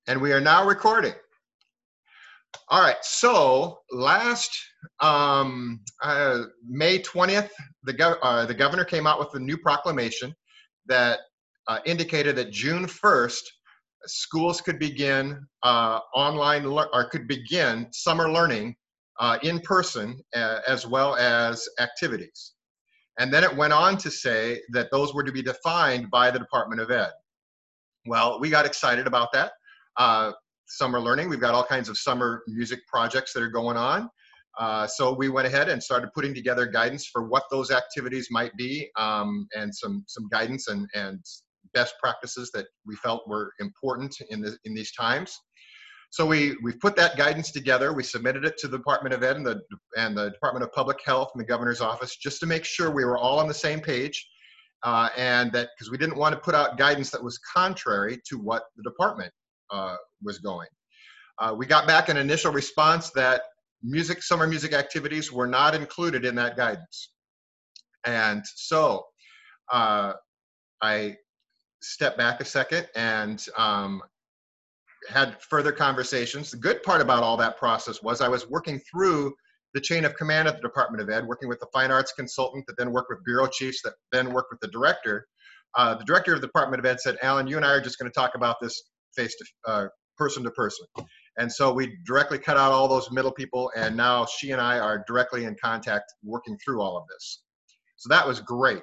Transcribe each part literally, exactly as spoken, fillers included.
And we are now recording. All right, so last um, uh, May twentieth, the, gov uh, the governor came out with a new proclamation that uh, indicated that June first, schools could begin uh, online, or could begin summer learning uh, in person, uh, as well as activities. And then it went on to say that those were to be defined by the Department of Ed. Well, we got excited about that. Uh, summer learning, we've got all kinds of summer music projects that are going on. Uh, so we went ahead and started putting together guidance for what those activities might be, um, and some, some guidance and, and best practices that we felt were important in, the, in these times. So we, we've put that guidance together. We submitted it to the Department of Ed and the, and the Department of Public Health and the governor's office, just to make sure we were all on the same page. Uh, and that, because we didn't want to put out guidance that was contrary to what the department uh, was going. Uh, we got back an initial response that music, summer music activities were not included in that guidance. And so uh, I stepped back a second and um, had further conversations. The good part about all that process was I was working through the chain of command at the Department of Ed, working with the fine arts consultant that then worked with bureau chiefs that then worked with the director. Uh, the director of the Department of Ed said, Alan, you and I are just going to talk about this face to uh, person to person. And so we directly cut out all those middle people, and now she and I are directly in contact working through all of this. So that was great.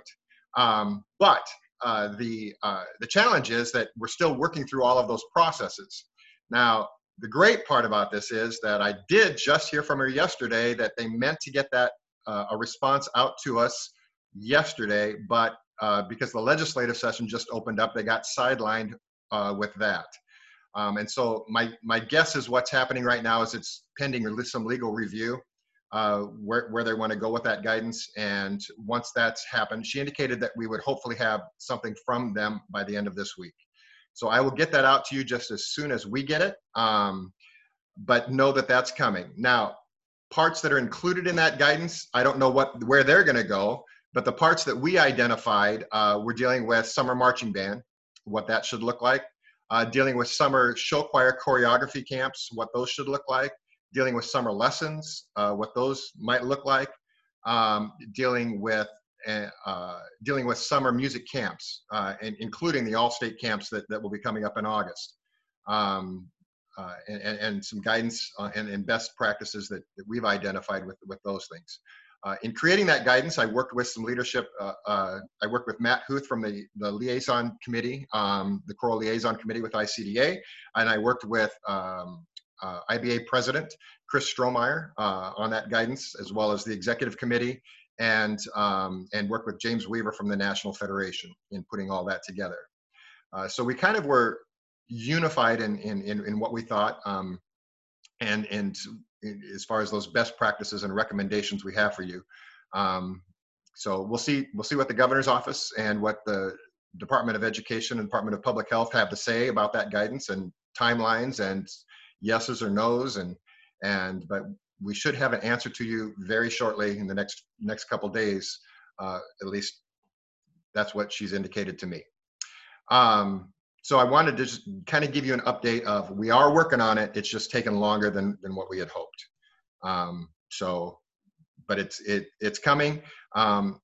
Um, but uh, the, uh, the challenge is that we're still working through all of those processes. Now, the great part about this is that I did just hear from her yesterday that they meant to get that uh, a response out to us yesterday, but uh, because the legislative session just opened up, they got sidelined uh, with that. Um, and so my, my guess is what's happening right now is it's pending some legal review uh, where, where they want to go with that guidance. And once that's happened, she indicated that we would hopefully have something from them by the end of this week. So I will get that out to you just as soon as we get it, um, but know that that's coming. Now, parts that are included in that guidance, I don't know what where they're going to go, but the parts that we identified, uh, we're dealing with summer marching band, what that should look like, uh, dealing with summer show choir choreography camps, what those should look like, dealing with summer lessons, uh, what those might look like, um, dealing with Uh, dealing with summer music camps, uh, and including the all-state camps that, that will be coming up in August, um, uh, and, and some guidance uh, and, and best practices that, that we've identified with, with those things. Uh, in creating that guidance, I worked with some leadership. Uh, uh, I worked with Matt Huth from the, the liaison committee, um, the choral liaison committee with I C D A, and I worked with um, uh, I B A president Chris Strohmeyer uh, on that guidance, as well as the executive committee, and um, and work with James Weaver from the National Federation in putting all that together. Uh, so we kind of were unified in in in, in what we thought, um, and and as far as those best practices and recommendations we have for you. Um, so we'll see we'll see what the governor's office and what the Department of Education and Department of Public Health have to say about that guidance and timelines and yeses or nos, and and but. We should have an answer to you very shortly in the next next couple days. Uh, at least that's what she's indicated to me. Um, so I wanted to just kind of give you an update of we are working on it. It's just taken longer than than what we had hoped. Um, so, but it's it it's coming. Um,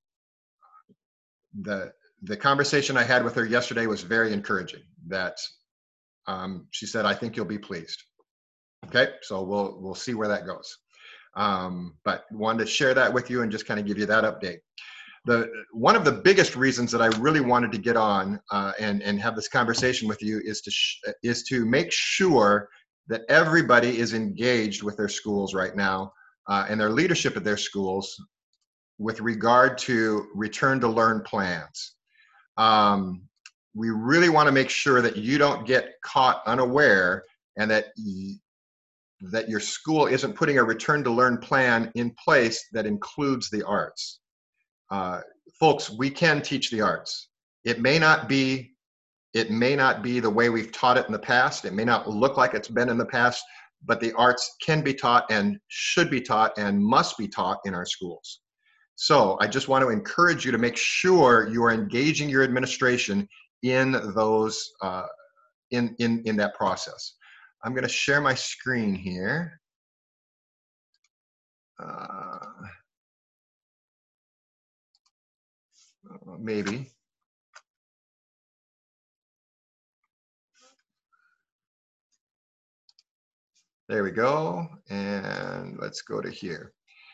the the conversation I had with her yesterday was very encouraging. That um, she said, "I think you'll be pleased." Okay, so we'll we'll see where that goes. Um, but wanted to share that with you and just kind of give you that update. The one of the biggest reasons that I really wanted to get on uh, and and have this conversation with you is to sh is to make sure that everybody is engaged with their schools right now uh, and their leadership at their schools with regard to return to learn plans. Um, we really want to make sure that you don't get caught unaware and that that your school isn't putting a return to learn plan in place that includes the arts. Uh, folks, we can teach the arts. It may not be, it may not be the way we've taught it in the past. It may not look like it's been in the past, but the arts can be taught and should be taught and must be taught in our schools. So I just want to encourage you to make sure you are engaging your administration in those, uh, in, in, in that process. I'm going to share my screen here. Uh, maybe. There we go. And let's go to here.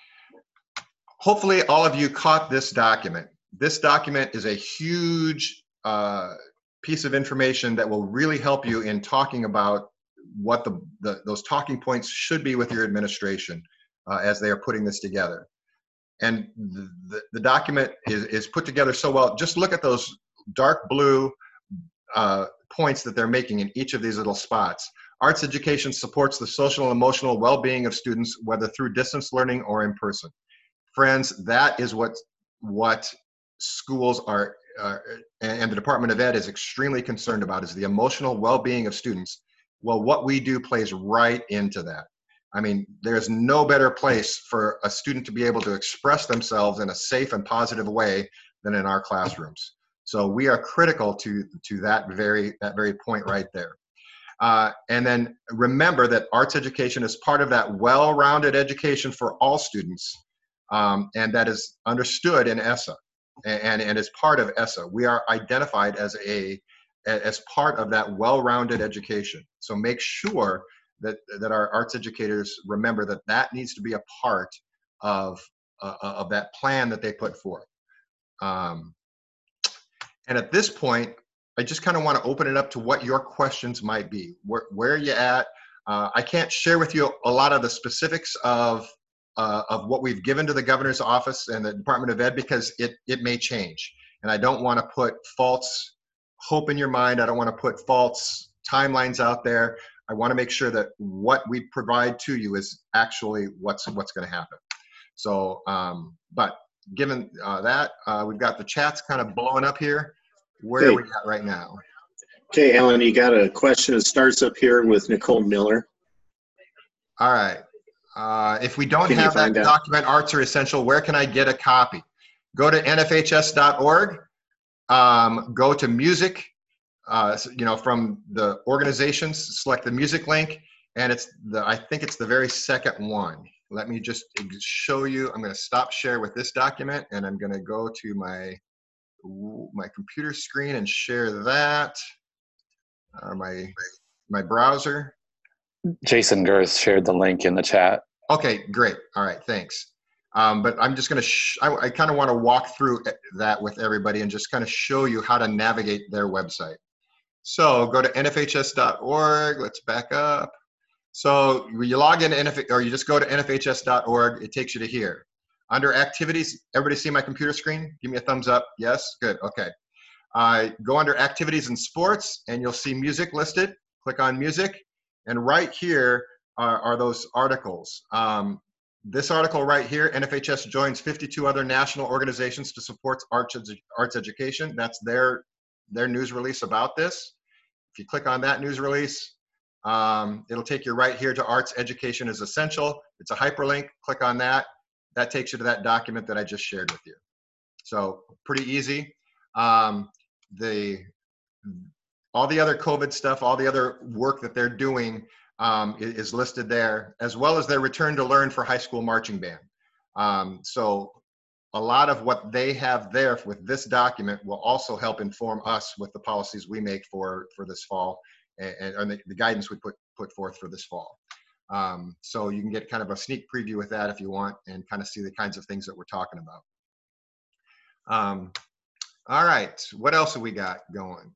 Hopefully all of you caught this document. This document is a huge uh, piece of information that will really help you in talking about what the, the those talking points should be with your administration uh, as they are putting this together. And the, the, the document is, is put together so well. Just look at those dark blue uh, points that they're making in each of these little spots. Arts education supports the social and emotional well-being of students, whether through distance learning or in person. Friends, that is what, what schools are, uh, and the Department of Ed is extremely concerned about, is the emotional well-being of students. Well, what we do plays right into that. I mean, there's no better place for a student to be able to express themselves in a safe and positive way than in our classrooms. So we are critical to, to that very, that very point right there. Uh, and then remember that arts education is part of that well-rounded education for all students, um, and that is understood in ESSA and, and is part of ESSA. We are identified as, a, as part of that well-rounded education. So make sure that, that our arts educators remember that that needs to be a part of, uh, of that plan that they put forth. Um, and at this point, I just kind of want to open it up to what your questions might be. Where, where are you at? Uh, I can't share with you a lot of the specifics of, uh, of what we've given to the governor's office and the Department of Ed, because it, it may change. And I don't want to put false hope in your mind. I don't want to put false timelines out there. I want to make sure that what we provide to you is actually what's, what's going to happen. So, um, but given uh, that, uh, we've got the chats kind of blowing up here. Where okay. are we at right now? Okay, Alan, you got a question that starts up here with Nicole Miller. All right. Uh, if we don't Can have that that? document, Arts Are Essential, where can I get a copy? Go to N F H S dot org. Um, go to music. Uh, you know, from the organizations, select the music link, and it's the. I think it's the very second one. Let me just show you. I'm going to stop share with this document, and I'm going to go to my my computer screen and share that, or my my browser. Jason Girth shared the link in the chat. Okay, great. All right, thanks. Um, but I'm just going to, sh I, I kind of want to walk through that with everybody and just kind of show you how to navigate their website. So go to N F H S dot org. Let's back up. So you log in, N F or you just go to N F H S dot org. It takes you to here. Under activities, everybody see my computer screen? Give me a thumbs up. Yes, good. Okay. Uh, go under activities and sports, and you'll see music listed. Click on music, and right here are, are those articles. Um, this article right here, N F H S joins fifty-two other national organizations to support arts, edu arts education. That's their, their news release about this. If you click on that news release, um, it'll take you right here to Arts Education is Essential. It's a hyperlink. Click on that. That takes you to that document that I just shared with you. So pretty easy. Um, the all the other COVID stuff, all the other work that they're doing um, is, is listed there, as well as their return to learn for high school marching band. Um, so a lot of what they have there with this document will also help inform us with the policies we make for, for this fall, and, and the, the guidance we put, put forth for this fall. Um, so you can get kind of a sneak preview with that if you want, and kind of see the kinds of things that we're talking about. Um, all right, what else have we got going?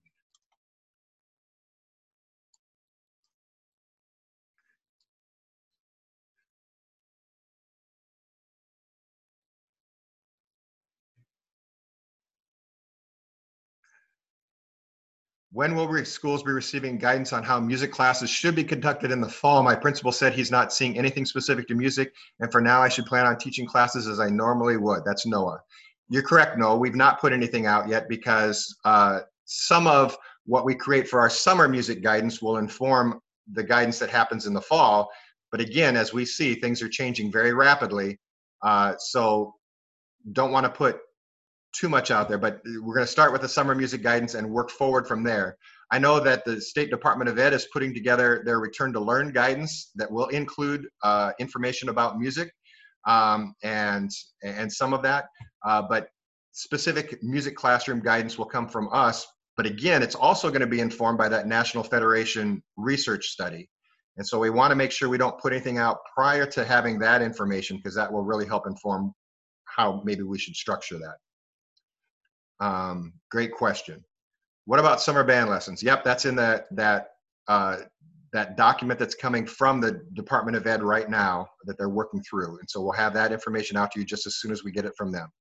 When will we, schools be receiving guidance on how music classes should be conducted in the fall? My principal said he's not seeing anything specific to music, and for now I should plan on teaching classes as I normally would. That's Noah. You're correct, Noah. We've not put anything out yet because uh, some of what we create for our summer music guidance will inform the guidance that happens in the fall. But again, as we see, things are changing very rapidly. Uh, so don't want to put too much out there, but we're going to start with the summer music guidance and work forward from there. I know that the State Department of Ed is putting together their Return to Learn guidance that will include uh, information about music um, and, and some of that, uh, but specific music classroom guidance will come from us. But again, it's also going to be informed by that National Federation research study. And so we want to make sure we don't put anything out prior to having that information, because that will really help inform how maybe we should structure that. Um, great question. What about summer band lessons? Yep, that's in that that uh, that document that's coming from the Department of Ed right now that they're working through. And so we'll have that information out to you just as soon as we get it from them.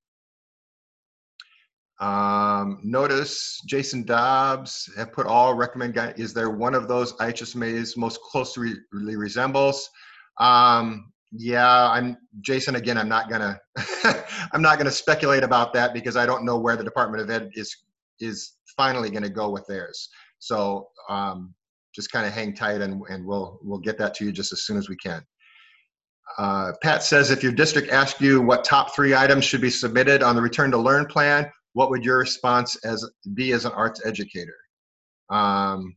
Um, notice Jason Dobbs have put all recommend guide. Is there one of those I H S M As most closely resembles? Um, yeah, I'm Jason. Again, I'm not gonna I'm not gonna speculate about that because I don't know where the Department of Ed is is finally going to go with theirs. So um, just kind of hang tight, and, and we'll we'll get that to you just as soon as we can. Uh, Pat says, if your district asked you what top three items should be submitted on the Return to Learn plan, what would your response as be as an arts educator? Um,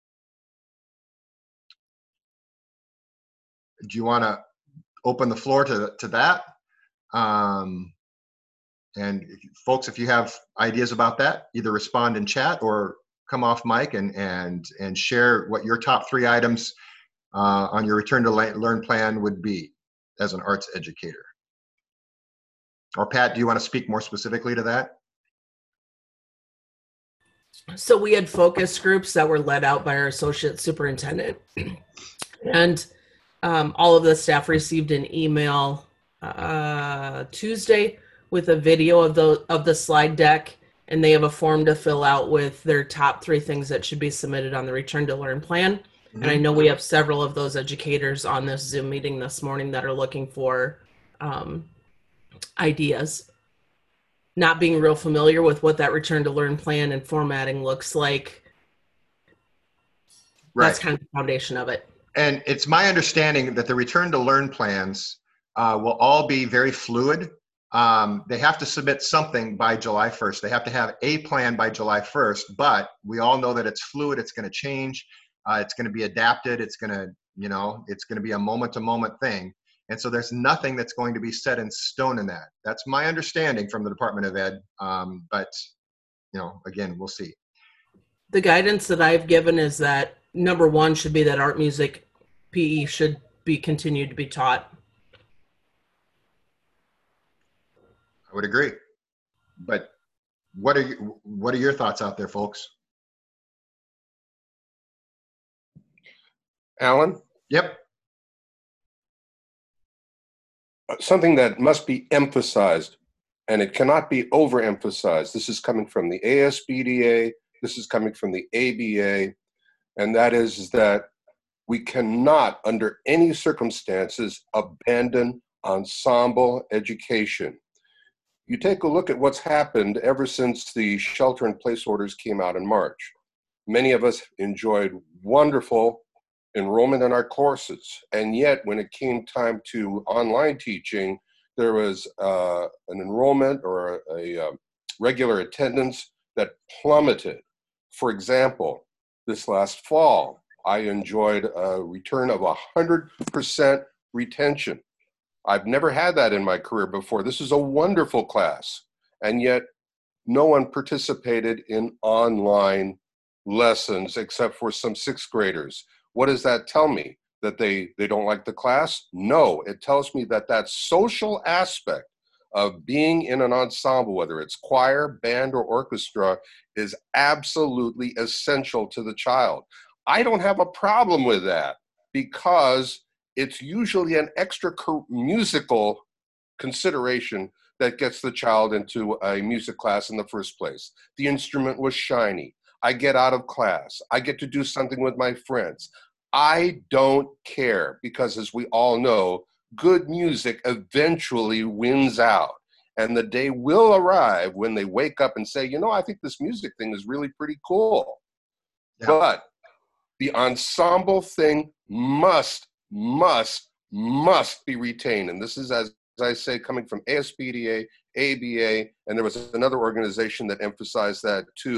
do you want to open the floor to, to that? Um, and folks, if you have ideas about that, either respond in chat or come off mic and, and, and share what your top three items uh, on your Return to Learn plan would be as an arts educator. Or Pat, do you want to speak more specifically to that? So we had focus groups that were led out by our associate superintendent, and um, all of the staff received an email uh, Tuesday with a video of the of the slide deck, and they have a form to fill out with their top three things that should be submitted on the Return to Learn plan. Mm-hmm. And I know we have several of those educators on this Zoom meeting this morning that are looking for um, ideas. Not being real familiar with what that Return to Learn plan and formatting looks like. Right. That's kind of the foundation of it. And it's my understanding that the Return to Learn plans uh, will all be very fluid. Um, they have to submit something by July first. They have to have a plan by July first, but we all know that it's fluid. It's going to change. Uh, it's going to be adapted. It's going to, you know, it's going to be a moment to moment thing. And so there's nothing that's going to be set in stone in that. That's my understanding from the Department of Ed. Um, but, you know, again, we'll see. The guidance that I've given is that number one should be that art, music, P E should be continued to be taught. I would agree. But what are you, what are your thoughts out there, folks? Alan? Yep. Something that must be emphasized, and it cannot be overemphasized. This is coming from the A S B D A, this is coming from the A B A, and that is that we cannot, under any circumstances, abandon ensemble education. You take a look at what's happened ever since the shelter-in-place orders came out in March. Many of us enjoyed wonderful enrollment in our courses, and yet when it came time to online teaching, there was uh, an enrollment or a, a um, regular attendance that plummeted. For example, this last fall, I enjoyed a return of one hundred percent retention. I've never had that in my career before. This is a wonderful class, and yet no one participated in online lessons except for some sixth graders. What does that tell me? That they, they don't like the class? No, it tells me that that social aspect of being in an ensemble, whether it's choir, band, or orchestra, is absolutely essential to the child. I don't have a problem with that because it's usually an extra musical consideration that gets the child into a music class in the first place. The instrument was shiny. I get out of class. I get to do something with my friends. I don't care because, as we all know, good music eventually wins out. And the day will arrive when they wake up and say, you know, I think this music thing is really pretty cool. Yeah. But the ensemble thing must, must, must be retained. And this is, as I say, coming from A S B D A, A B A, and there was another organization that emphasized that too.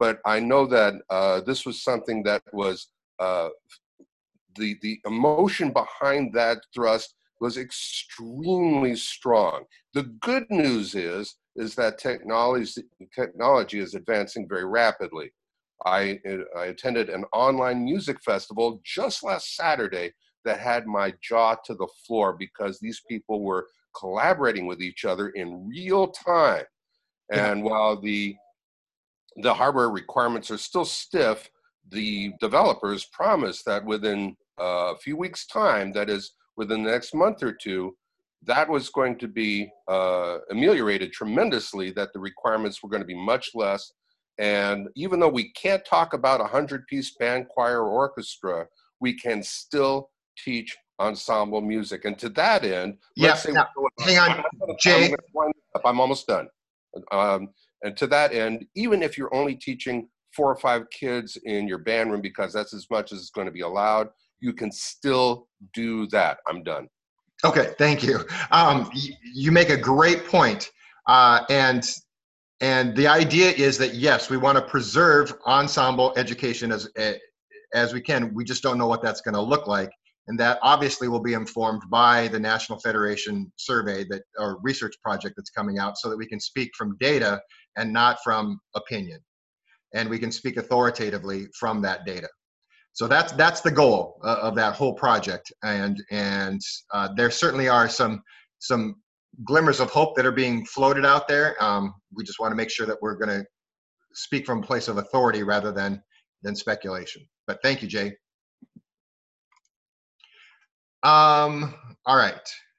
but I know that uh, this was something that was uh, the the emotion behind that thrust was extremely strong. The good news is is that technology technology is advancing very rapidly. I I attended an online music festival just last Saturday that had my jaw to the floor because these people were collaborating with each other in real time. And yeah. while the the hardware requirements are still stiff, the developers promise that within a few weeks' time, that is within the next month or two, that was going to be uh, ameliorated tremendously, that the requirements were going to be much less. And even though we can't talk about a hundred-piece band, choir, or orchestra, we can still teach ensemble music. And to that end, yeah, let's say now, hang on, Jay. I'm, I'm almost done. Um, and to that end, even if you're only teaching four or five kids in your band room, because that's as much as is going to be allowed, you can still do that. I'm done. Okay, thank you. Um, you, you make a great point. Uh, and and the idea is that, yes, we want to preserve ensemble education as, as we can. We just don't know what that's going to look like. And that obviously will be informed by the National Federation survey that, or research project that's coming out, so that we can speak from data and not from opinion. And we can speak authoritatively from that data. So that's that's the goal uh, of that whole project. And and uh, there certainly are some some glimmers of hope that are being floated out there. Um, we just want to make sure that we're going to speak from a place of authority rather than than speculation. But thank you, Jay. Um, all right.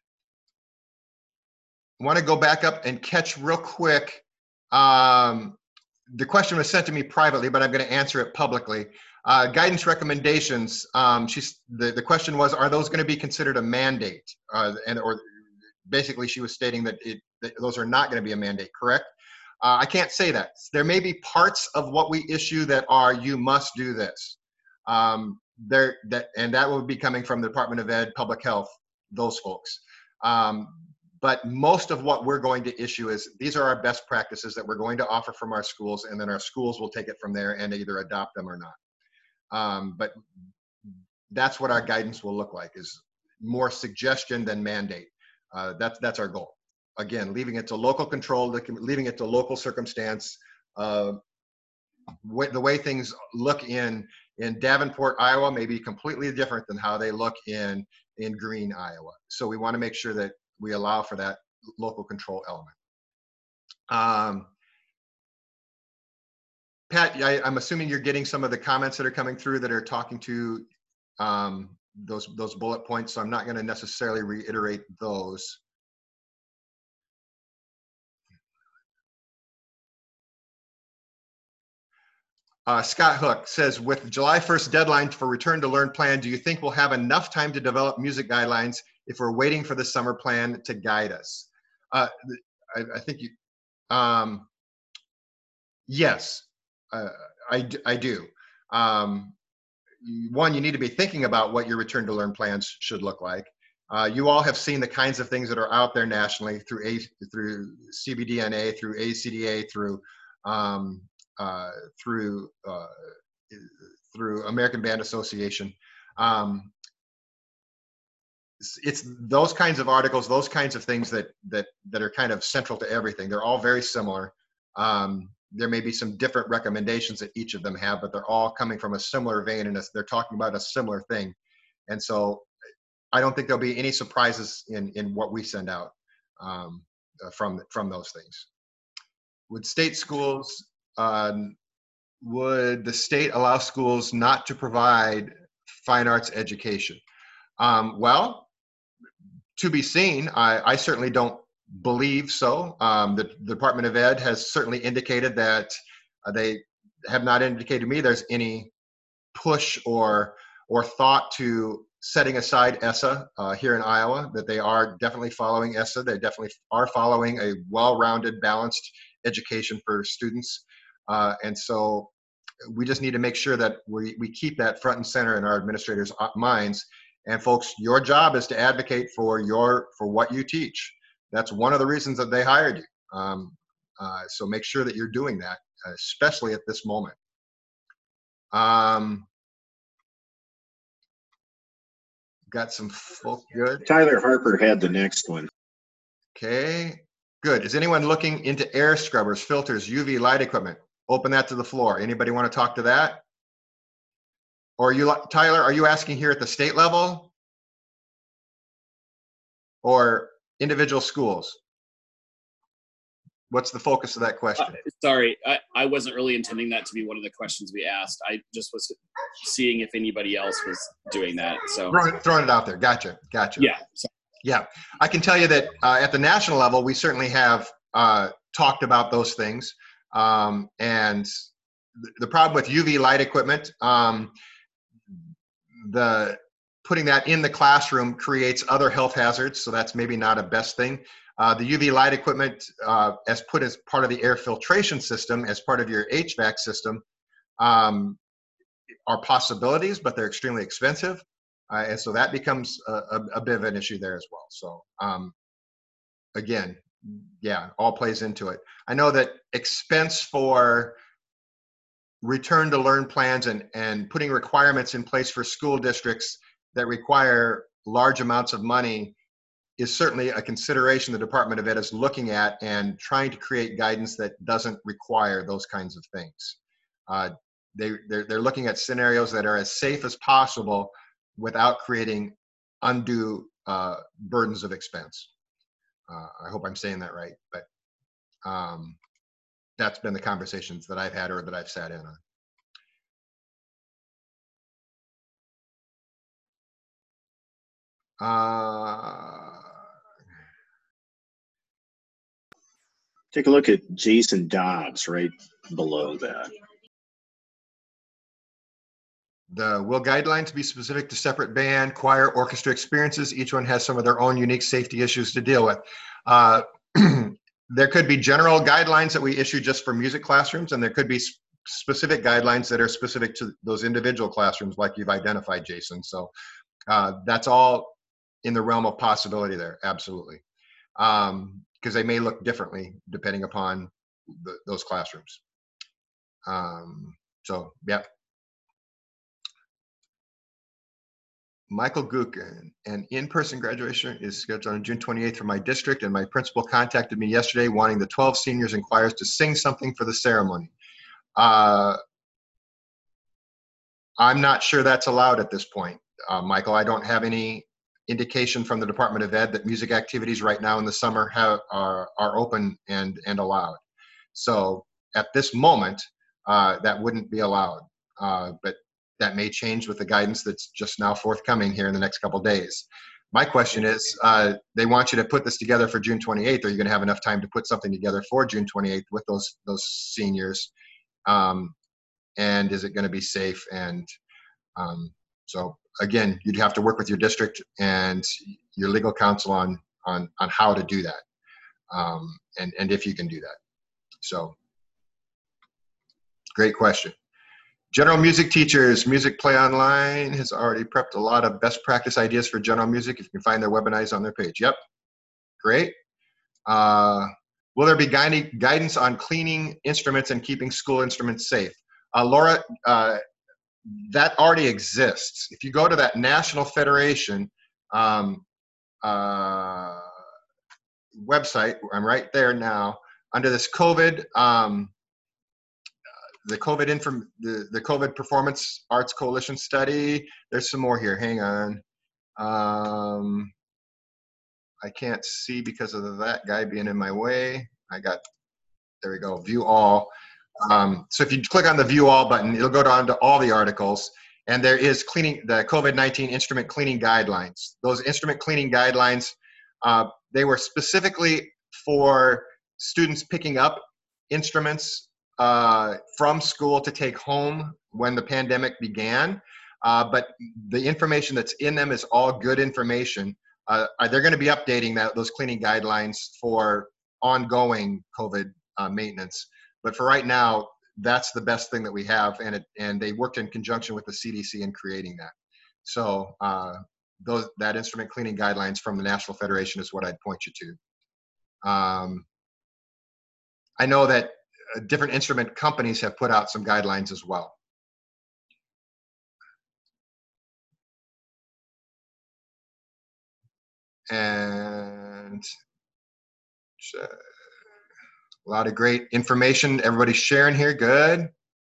I want to go back up and catch real quick. Um, the question was sent to me privately, but I'm going to answer it publicly. Uh, guidance recommendations. Um, she's the, the question was, are those going to be considered a mandate? Uh, and or basically, she was stating that, it, that those are not going to be a mandate. Correct? Uh, I can't say that. There may be parts of what we issue that are you must do this. Um, there that and that will be coming from the Department of Ed, Public Health, those folks. Um, but most of what we're going to issue is these are our best practices that we're going to offer from our schools, and then our schools will take it from there and either adopt them or not. Um, but that's what our guidance will look like, is more suggestion than mandate. Uh, that's that's our goal. Again, leaving it to local control, leaving it to local circumstance. Uh, the way things look in in Davenport, Iowa, may be completely different than how they look in in Green, Iowa. So we want to make sure that we allow for that local control element. Um, Pat, I, I'm assuming you're getting some of the comments that are coming through that are talking to um, those those bullet points. So I'm not going to necessarily reiterate those. Uh, Scott Hook says, with July first deadline for return to learn plan, do you think we'll have enough time to develop music guidelines if we're waiting for the summer plan to guide us? Uh, I, I think you, um, yes, uh, I, I do. Um, one, you need to be thinking about what your return to learn plans should look like. Uh, you all have seen the kinds of things that are out there nationally through a, through C B D N A, through A C D A, through um, uh, through uh, through American Band Association. Um, it's, it's those kinds of articles, those kinds of things that that that are kind of central to everything. They're all very similar. Um, there may be some different recommendations that each of them have, but they're all coming from a similar vein, and they're talking about a similar thing. And so I don't think there'll be any surprises in in what we send out um, uh, from from those things. Would state schools, um, would the state allow schools not to provide fine arts education? Um, well, to be seen. I, I certainly don't believe so. Um, the, the Department of Ed has certainly indicated that uh, they have not indicated to me there's any push or or thought to setting aside E S A uh, here in Iowa, that they are definitely following E S A. They definitely are following a well-rounded, balanced education for students. Uh, and so we just need to make sure that we, we keep that front and center in our administrators' minds. And folks, your job is to advocate for your for what you teach. That's one of the reasons that they hired you. Um, uh, so make sure that you're doing that. especially at this moment. Um, got some folk good. Tyler Harper had the next one. Okay, good. Is anyone looking into air scrubbers, filters, U V light equipment? Open that to the floor. Anybody want to talk to that? Or you, Tyler, are you asking here at the state level or individual schools? What's the focus of that question? Uh, sorry, I, I wasn't really intending that to be one of the questions we asked. I just was seeing if anybody else was doing that. So Throwing, throwing it out there. Gotcha. Gotcha. yeah. So, Yeah. I can tell you that uh, at the national level, we certainly have uh, talked about those things. Um, and th- the problem with U V light equipment, um, the putting that in the classroom creates other health hazards. So that's maybe not a best thing. Uh, the U V light equipment, uh, as put as part of the air filtration system, as part of your H V A C system, um, are possibilities, but they're extremely expensive. Uh, and so that becomes a, a, a bit of an issue there as well. So um, again, yeah, all plays into it. I know that expense for return to learn plans and, and putting requirements in place for school districts that require large amounts of money is certainly a consideration the Department of Ed is looking at and trying to create guidance that doesn't require those kinds of things. Uh, they, they're, they're looking at scenarios that are as safe as possible without creating undue uh, burdens of expense. Uh, I hope I'm saying that right, but um, that's been the conversations that I've had or that I've sat in on. Uh, Take a look at Jason Dobbs right below that. The will guidelines be specific to separate band, choir, orchestra experiences? Each one has some of their own unique safety issues to deal with. Uh, there could be general guidelines that we issue just for music classrooms, and there could be sp- specific guidelines that are specific to those individual classrooms like you've identified, Jason. So uh, that's all in the realm of possibility there, absolutely. Um, because they may look differently depending upon the, those classrooms. Um, so, yeah. Michael Gookin, an in-person graduation is scheduled on June twenty-eighth for my district, and my principal contacted me yesterday wanting the twelve seniors and choirs to sing something for the ceremony. Uh, I'm not sure that's allowed at this point, uh, Michael. I don't have any indication from the Department of Ed that music activities right now in the summer have, are, are open and, and allowed. So at this moment, uh, that wouldn't be allowed, uh, but that may change with the guidance that's just now forthcoming here in the next couple of days. My question is, uh, they want you to put this together for June twenty-eighth. Are you going to have enough time to put something together for June twenty-eighth with those those seniors? Um, and is it going to be safe? And um, so again, you'd have to work with your district and your legal counsel on on on how to do that, um, and and if you can do that. So, great question. General music teachers, Music Play Online has already prepped a lot of best practice ideas for general music. If you can find their webinars on their page. Yep, great. Uh, will there be guiding, guidance on cleaning instruments and keeping school instruments safe? Uh, Laura, uh, that already exists. If you go to that National Federation um, uh, website, I'm right there now, under this COVID, um, the COVID inform the, the COVID Performance Arts Coalition study. There's some more here. Hang on. Um, I can't see because of that guy being in my way. I got, there we go, view all. Um, so if you click on the view all button, it'll go down to all the articles. And there is cleaning, the COVID nineteen instrument cleaning guidelines. Those instrument cleaning guidelines, uh, they were specifically for students picking up instruments uh, from school to take home when the pandemic began. Uh, but the information that's in them is all good information. Uh, they're going to be updating that those cleaning guidelines for ongoing COVID uh, maintenance. But for right now, that's the best thing that we have, and it, and they worked in conjunction with the C D C in creating that. So uh, those that instrument cleaning guidelines from the National Federation is what I'd point you to. Um, I know that different instrument companies have put out some guidelines as well. And uh, a lot of great information. Everybody's sharing here. Good.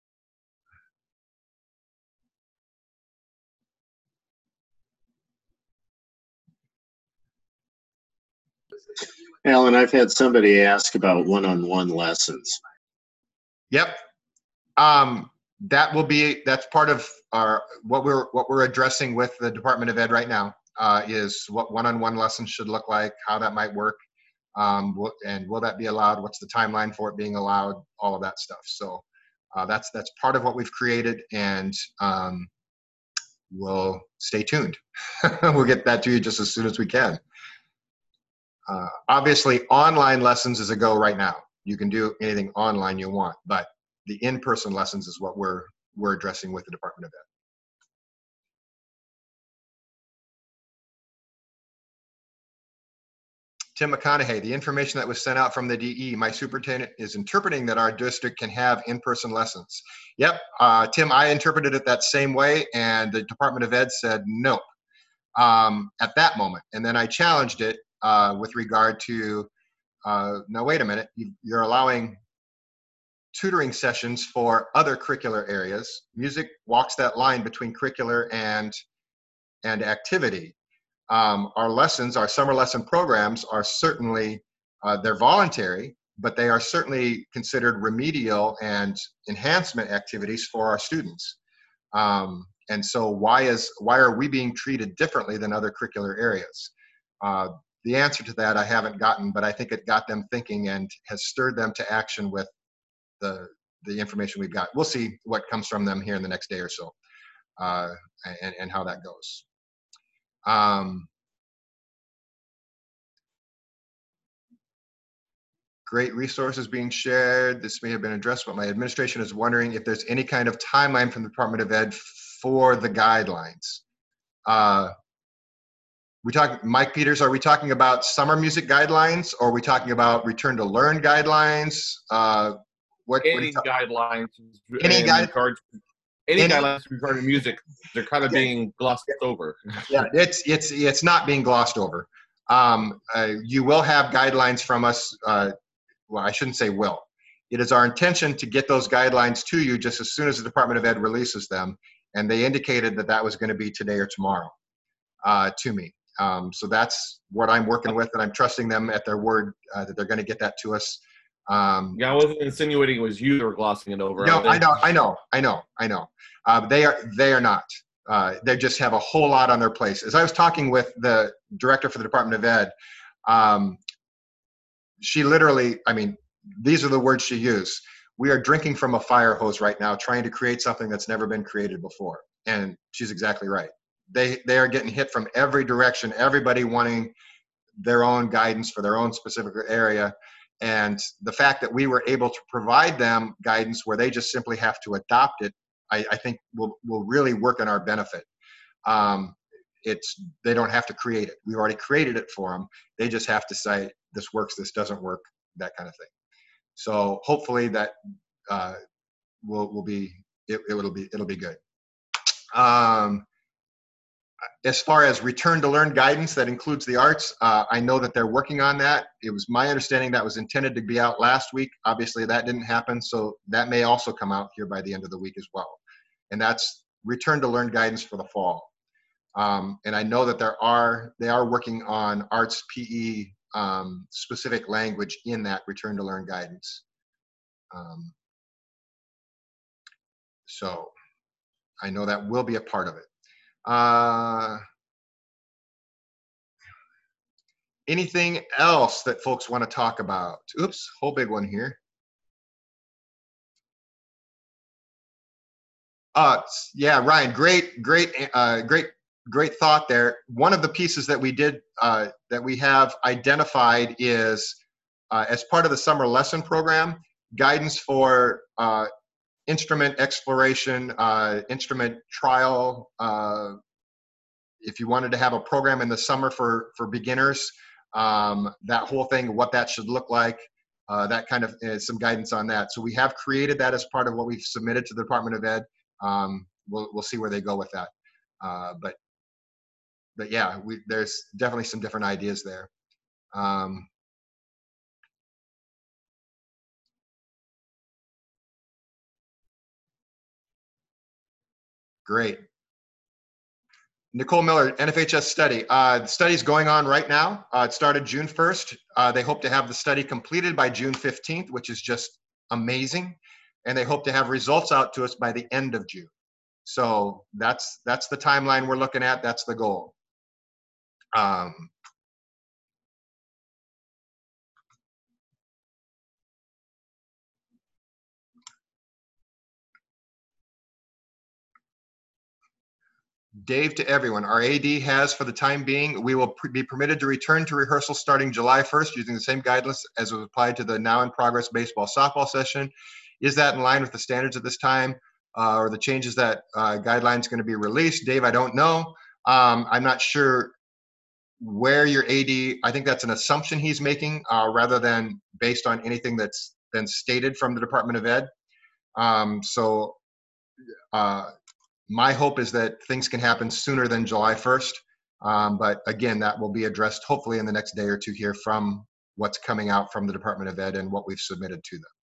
Alan, I've had somebody ask about one-on-one lessons. Yep. Um, that will be, that's part of our, what we're, what we're addressing with the Department of Ed right now, uh, is what one-on-one lessons should look like, how that might work. Um, what, and will that be allowed? What's the timeline for it being allowed? All of that stuff. So uh, that's, that's part of what we've created, and um, we'll stay tuned. We'll get that to you just as soon as we can. Uh, obviously, online lessons is a go right now. You can do anything online you want, but the in-person lessons is what we're we're addressing with the Department of Ed. Tim McConaughey, the information that was sent out from the D E, my superintendent is interpreting that our district can have in-person lessons. Yep, uh, Tim, I interpreted it that same way, and the Department of Ed said no um, at that moment. And then I challenged it uh, with regard to, uh, now wait a minute, you, you're allowing tutoring sessions for other curricular areas. Music walks that line between curricular and, and activity. Um, our lessons, our summer lesson programs are certainly, uh, they're voluntary, but they are certainly considered remedial and enhancement activities for our students. Um, and so why is, why are we being treated differently than other curricular areas? Uh, the answer to that I haven't gotten, but I think it got them thinking and has stirred them to action with the, the information we've got. We'll see what comes from them here in the next day or so, uh, and, and how that goes. Um, great resources being shared. This may have been addressed, but my administration is wondering if there's any kind of timeline from the Department of Ed for the guidelines. Uh, we talking, Mike Peters, are we talking about summer music guidelines, or are we talking about return to learn guidelines? Uh, what, any what guidelines? Any in guide? regard to, any, Any guidelines regarding music? They're kind of Yeah. being glossed over. Yeah, it's it's it's not being glossed over. Um, uh, you will have guidelines from us. Uh, well, I shouldn't say will. It is our intention to get those guidelines to you just as soon as the Department of Ed releases them, and they indicated that that was going to be today or tomorrow uh, to me. Um, so that's what I'm working with, and I'm trusting them at their word uh, that they're going to get that to us. Um, Yeah, I wasn't insinuating it was you that were glossing it over. no, I, I know, I know, I know, I know. Uh, they are, they are not. Uh, they just have a whole lot on their place. As I was talking with the director for the Department of Ed, um, she literally, I mean, these are the words she used. We are drinking from a fire hose right now, trying to create something that's never been created before. And she's exactly right. They, they are getting hit from every direction, everybody wanting their own guidance for their own specific area. And the fact that we were able to provide them guidance where they just simply have to adopt it, I, I think will, will really work in our benefit. Um, it's, they don't have to create it. We've already created it for them. They just have to say, this works, this doesn't work, that kind of thing. So hopefully that uh, will, will be, it, it will be, it'll be good. Um, as far as return to learn guidance that includes the arts, uh, I know that they're working on that. It was my understanding that was intended to be out last week. Obviously that didn't happen, so that may also come out here by the end of the week as well. And that's return to learn guidance for the fall. Um, and I know that there are, they are working on arts P E um, specific language in that return to learn guidance. Um, so I know that will be a part of it. Uh, anything else that folks want to talk about? Oops, whole big one here. Uh, yeah, Ryan, great, great, uh, great, great thought there. One of the pieces that we did, uh, that we have identified is, uh, as part of the summer lesson program, guidance for uh, instrument exploration, uh, instrument trial. Uh, if you wanted to have a program in the summer for, for beginners, um, that whole thing, what that should look like. uh, that kind of uh, some guidance on that. So we have created that as part of what we've submitted to the Department of Ed. Um, we'll, we'll see where they go with that. Uh, but, but yeah, we, there's definitely some different ideas there. Um, great. Nicole Miller, N F H S study. Uh, the study's going on right now. Uh, it started June first. Uh, they hope to have the study completed by June fifteenth, which is just amazing. And they hope to have results out to us by the end of June. So that's that's the timeline we're looking at. That's the goal. Um, Dave to everyone, our A D has, for the time being, we will be permitted to return to rehearsal starting July first using the same guidelines as was applied to the now in progress baseball softball session. Is that in line with the standards at this time? Uh, or the changes that uh, guidelines going to be released? Dave, I don't know. Um, I'm not sure where your A D, I think that's an assumption he's making uh, rather than based on anything that's been stated from the Department of Ed. Um, so, uh, my hope is that things can happen sooner than July first. Um, but again, that will be addressed hopefully in the next day or two here from what's coming out from the Department of Ed and what we've submitted to them.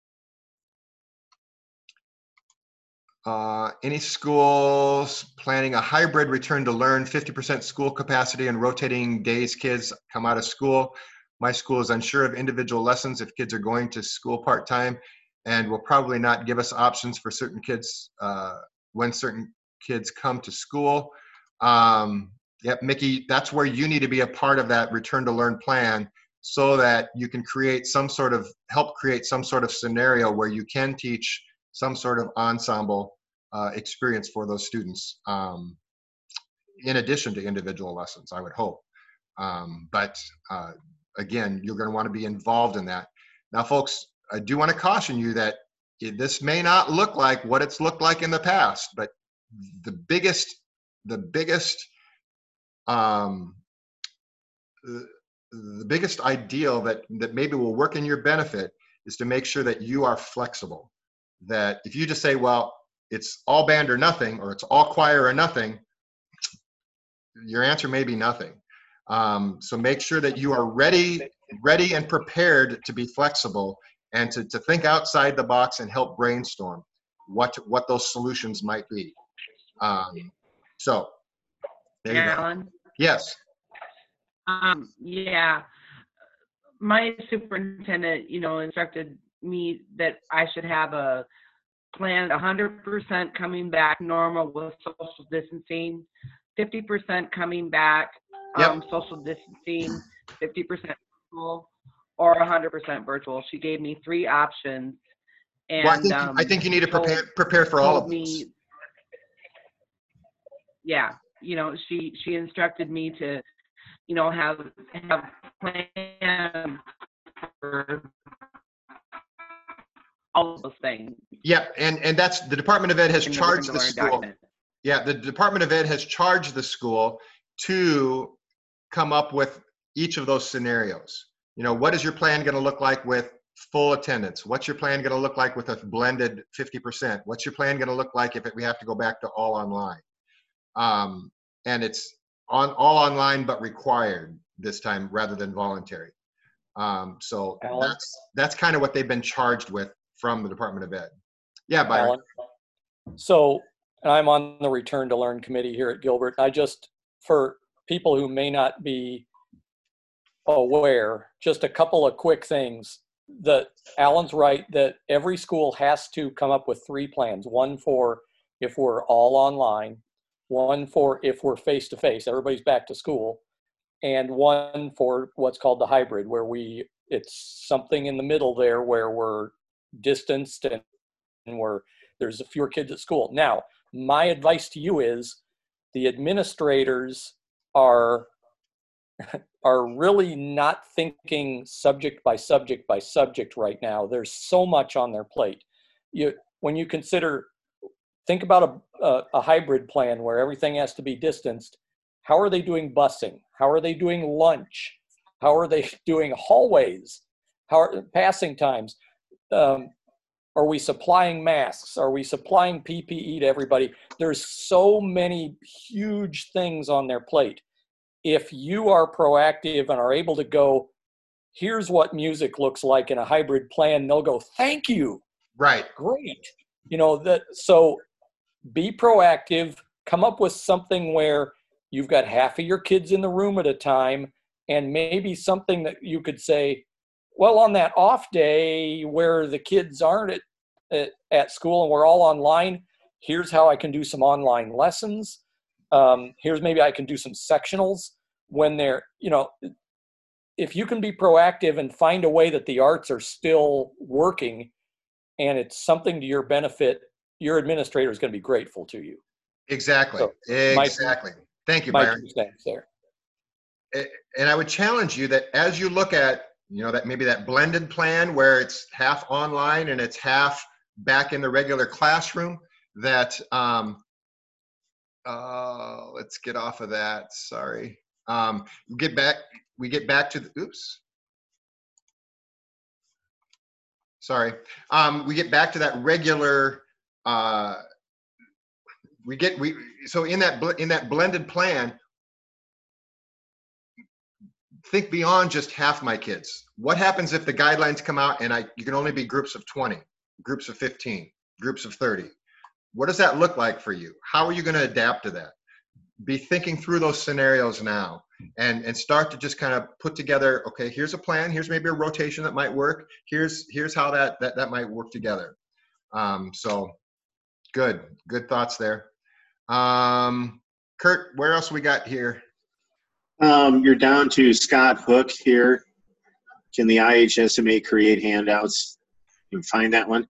Uh, any schools planning a hybrid return to learn, fifty percent school capacity and rotating days kids come out of school? My school is unsure of individual lessons if kids are going to school part-time and will probably not give us options for certain kids uh, when certain kids come to school. Um, yep, Mickey, that's where you need to be a part of that return to learn plan so that you can create some sort of, help create some sort of scenario where you can teach some sort of ensemble uh, experience for those students, um, in addition to individual lessons, I would hope. Um, but uh, again, you're gonna wanna be involved in that. Now, folks, I do wanna caution you that this may not look like what it's looked like in the past, but the biggest, the biggest, um, the, the biggest ideal that, that maybe will work in your benefit is to make sure that you are flexible. That if you just say, well, it's all band or nothing, or it's all choir or nothing, your answer may be nothing. Um, so make sure that you are ready, ready and prepared to be flexible and to, to think outside the box and help brainstorm what, what those solutions might be. Um, so, there you go. Alan? Yes. Um, yeah, my superintendent, you know, instructed me that I should have a plan one hundred percent coming back normal with social distancing, fifty percent coming back um, yep. social distancing, fifty percent virtual, or one hundred percent virtual. She gave me three options. And well, I think, um, I think you need to prepare, prepare for all of me, these. Yeah, you know, she, she instructed me to, you know, have, have plans for all of those things. Yeah, and, and that's, the Department of Ed has charged the school. Document. Yeah, the Department of Ed has charged the school to come up with each of those scenarios. You know, what is your plan going to look like with full attendance? What's your plan going to look like with a blended fifty percent? What's your plan going to look like if it, we have to go back to all online? Um, and it's on all online, but required this time rather than voluntary. Um, so Alan? that's, that's kind of what they've been charged with from the Department of Ed. Yeah, Byron. Alan? So, and I'm on the Return to Learn committee here at Gilbert. I just, for people who may not be aware, just a couple of quick things. That Alan's right that every school has to come up with three plans. One for if we're all online, one for if we're face-to-face, everybody's back to school, and one for what's called the hybrid, where we, it's something in the middle there where we're distanced and where there's fewer kids at school. Now, my advice to you is the administrators are are really not thinking subject by subject by subject right now. There's so much on their plate. You, when you consider, think about a, a, a hybrid plan where everything has to be distanced. How are they doing busing? How are they doing lunch? How are they doing hallways? How are passing times? Um, are we supplying masks? Are we supplying P P E to everybody? There's so many huge things on their plate. If you are proactive and are able to go, here's what music looks like in a hybrid plan, they'll go, thank you. Right. Great. You know, that, so be proactive, come up with something where you've got half of your kids in the room at a time, and maybe something that you could say, well, on that off day where the kids aren't at, at, at school and we're all online, here's how I can do some online lessons. Um, here's maybe I can do some sectionals when they're, you know, if you can be proactive and find a way that the arts are still working and it's something to your benefit, your administrator is going to be grateful to you. Exactly. So, exactly. My, Thank you, my Byron. two cents there. And I would challenge you that as you look at, you know, that maybe that blended plan where it's half online and it's half back in the regular classroom, that um, uh, let's get off of that. Sorry. Um, we get back. We get back to the. Oops. Sorry. Um, we get back to that regular. Uh, we get we so in that bl- in that blended plan. Think beyond just half my kids. What happens if the guidelines come out and I you can only be groups of twenty, groups of fifteen, groups of thirty? What does that look like for you? How are you going to adapt to that? Be thinking through those scenarios now and, and start to just kind of put together, okay, here's a plan. Here's maybe a rotation that might work. Here's here's how that that, that might work together. Um, so good, good thoughts there. Um, Kurt, where else we got here? Um, you're down to Scott Hook here. Can the I H S M A create handouts? You can find that one.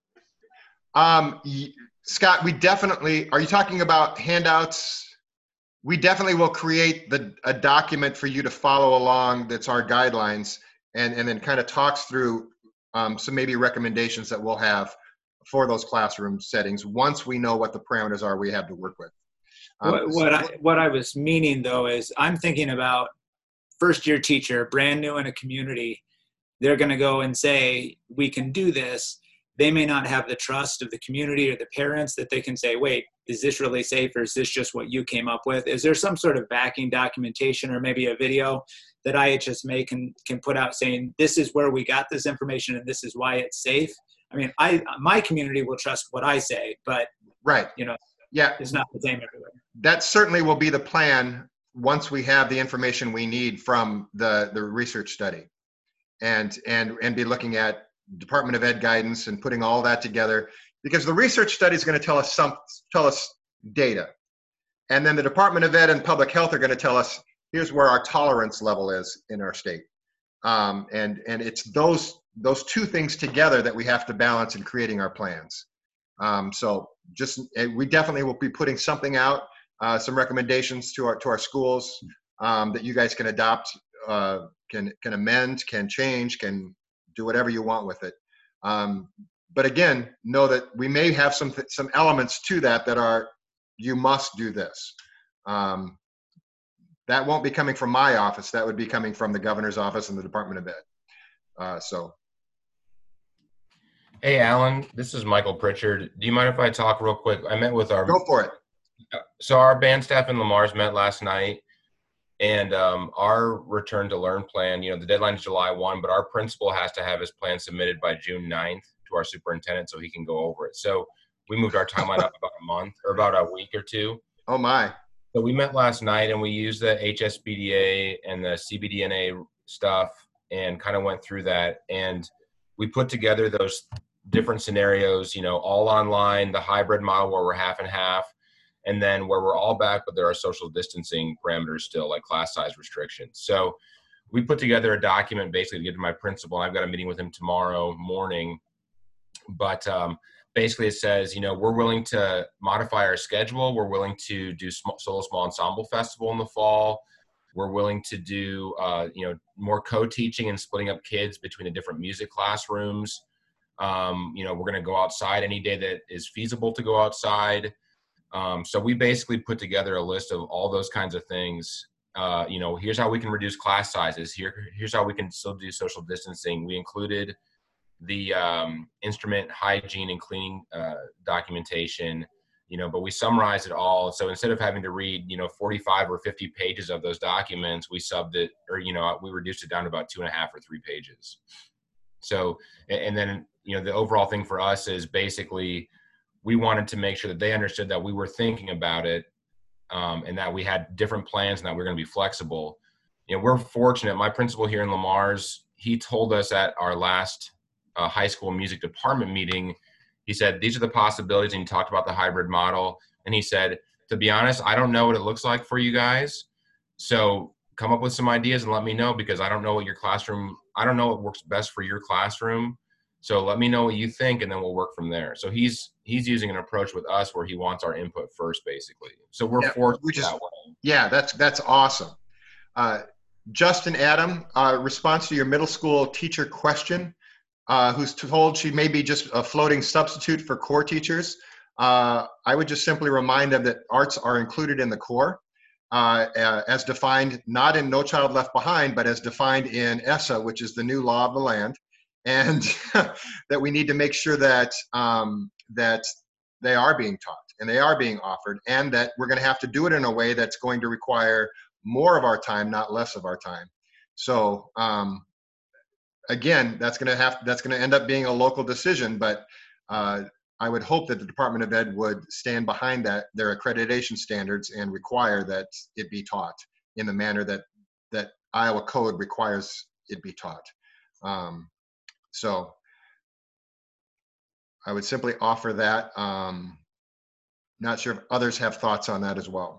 Um, Scott, we definitely, are you talking about handouts? We definitely will create the a document for you to follow along. That's our guidelines, and, and then kind of talks through um, some maybe recommendations that we'll have for those classroom settings once we know what the parameters are we have to work with. Um, what, what I what I was meaning though is I'm thinking about first year teacher, brand new in a community. They're going to go and say, we can do this. They may not have the trust of the community or the parents that they can say, wait, is this really safe or is this just what you came up with? Is there some sort of backing documentation or maybe a video that I H S M A can, can put out saying, this is where we got this information and this is why it's safe? I mean, I my community will trust what I say, but right, you know, yeah, it's not the same everywhere. That certainly will be the plan once we have the information we need from the, the research study, and and and be looking at Department of Ed guidance and putting all that together, because the research study is going to tell us some tell us data, and then the Department of Ed and Public Health are going to tell us here's where our tolerance level is in our state, um, and and it's those those two things together that we have to balance in creating our plans. Um, so just we definitely will be putting something out, uh, some recommendations to our to our schools um, that you guys can adopt, uh, can can amend, can change, can do whatever you want with it. Um, but again, know that we may have some some elements to that that are you must do this. Um, that won't be coming from my office. That would be coming from the governor's office and the Department of Ed. Uh, so. Hey, Alan, this is Michael Pritchard. Do you mind if I talk real quick? I met with our- Go for it. So our band staff in Lamar's met last night, and um, our return to learn plan, you know, the deadline is July first, but our principal has to have his plan submitted by June ninth to our superintendent so he can go over it. So we moved our timeline up about a month or about a week or two. Oh my. So we met last night and we used the H S B D A and the C B D N A stuff and kind of went through that. And we put together those different scenarios, you know, all online, the hybrid model where we're half and half, and then where we're all back, but there are social distancing parameters still, like class size restrictions. So we put together a document basically to give to my principal, and I've got a meeting with him tomorrow morning. But um, basically it says, you know, we're willing to modify our schedule. We're willing to do small, solo small ensemble festival in the fall. We're willing to do, uh, you know, more co-teaching and splitting up kids between the different music classrooms. Um, you know, we're going to go outside any day that is feasible to go outside. Um, so we basically put together a list of all those kinds of things uh, you know, here's how we can reduce class sizes. Here, here's how we can still do social distancing. We included the um, instrument hygiene and cleaning uh, documentation, you know, but we summarized it all. So instead of having to read, you know, forty-five or fifty pages of those documents, we subbed it, or, you know, we reduced it down to about two and a half or three pages. So, and then, you know, the overall thing for us is basically we wanted to make sure that they understood that we were thinking about it, um, and that we had different plans and that we we're going to be flexible. You know, we're fortunate. My principal here in Lamar's, he told us at our last uh, high school music department meeting, he said, these are the possibilities, and he talked about the hybrid model. And he said, to be honest, I don't know what it looks like for you guys. So come up with some ideas and let me know, because I don't know what your classroom, I don't know what works best for your classroom. So let me know what you think, and then we'll work from there. So he's he's using an approach with us where he wants our input first, basically. So we're yeah, fortunate which is, that way. Yeah, that's that's awesome. Uh, Justin Adam, uh, response to your middle school teacher question, uh, who's told she may be just a floating substitute for core teachers. Uh, I would just simply remind them that arts are included in the core, uh, uh, as defined not in No Child Left Behind, but as defined in E S S A, which is the new law of the land. And that we need to make sure that um, that they are being taught and they are being offered, and that we're going to have to do it in a way that's going to require more of our time, not less of our time. So um, again, that's going to have that's going to end up being a local decision, but uh, I would hope that the Department of Ed would stand behind that, their accreditation standards, and require that it be taught in the manner that that Iowa code requires it be taught. Um, So I would simply offer that. Um, not sure if others have thoughts on that as well.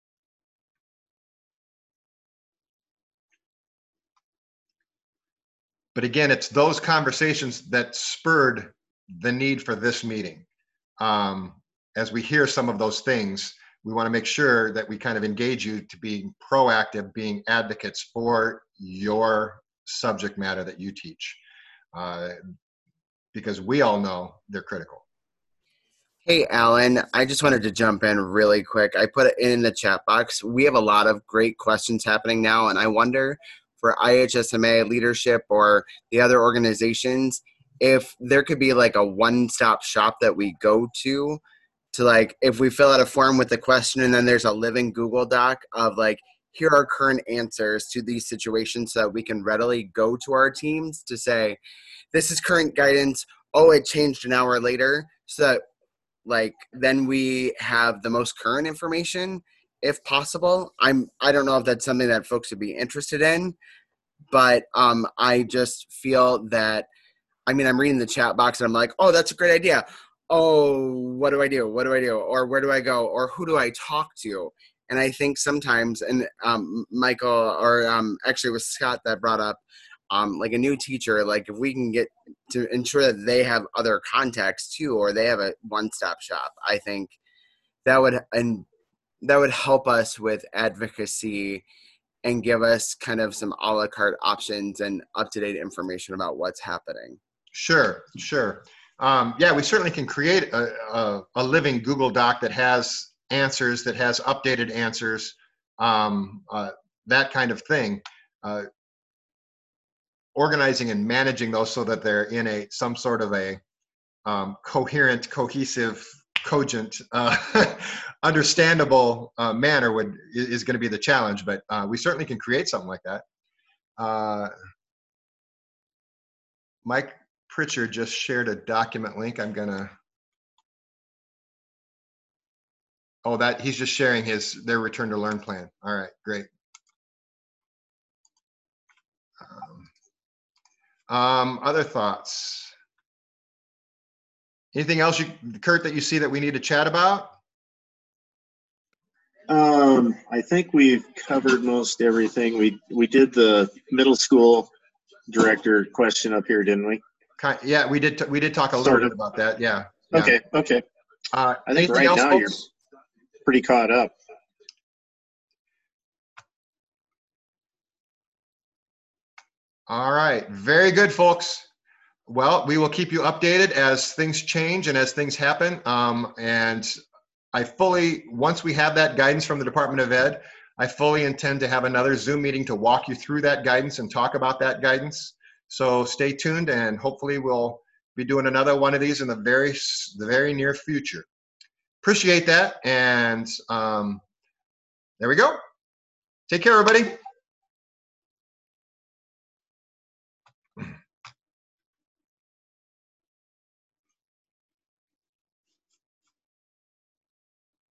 But again, it's those conversations that spurred the need for this meeting. Um, as we hear some of those things, we want to make sure that we kind of engage you to being proactive, being advocates for your subject matter that you teach. Uh, because we all know they're critical. Hey, Alan, I just wanted to jump in really quick. I put it in the chat box. We have a lot of great questions happening now, and I wonder for I H S M A leadership or the other organizations, if there could be like a one-stop shop that we go to, to like, if we fill out a form with the question and then there's a living Google Doc of like, here are current answers to these situations, so that we can readily go to our teams to say, this is current guidance. Oh, it changed an hour later. So that like, then we have the most current information if possible. I'm, I don't know if that's something that folks would be interested in, but um, I just feel that, I mean, I'm reading the chat box and I'm like, oh, that's a great idea. Oh, what do I do? What do I do? Or where do I go? Or who do I talk to? And I think sometimes, and um, Michael, or um, actually it was Scott that brought up, um, like a new teacher, like if we can get to ensure that they have other contacts too, or they have a one-stop shop, I think that would, and that would help us with advocacy and give us kind of some a la carte options and up-to-date information about what's happening. Sure, sure. Um, yeah, we certainly can create a, a, a living Google Doc that has answers, that has updated answers, um, uh, that kind of thing. Uh, organizing and managing those so that they're in a some sort of a um, coherent, cohesive, cogent, uh, understandable uh, manner would is going to be the challenge. But uh, we certainly can create something like that. Uh, Mike Pritchard just shared a document link. I'm gonna. Oh, that he's just sharing his their return to learn plan. All right, great. Um, um, other thoughts? Anything else, you, Kurt, that you see that we need to chat about? Um, I think we've covered most everything. We we did the middle school director question up here, didn't we? Yeah, we did. T we did talk a little Sort bit of. about that. Yeah. yeah. Okay. Okay. Uh, I think anything right else, now folks? you're pretty caught up. All right. Very good, folks. Well, we will keep you updated as things change and as things happen. Um, and I fully, once we have that guidance from the Department of Ed, I fully intend to have another Zoom meeting to walk you through that guidance and talk about that guidance. So stay tuned, and hopefully we'll be doing another one of these in the very, the very near future. Appreciate that, and um, there we go. Take care, everybody.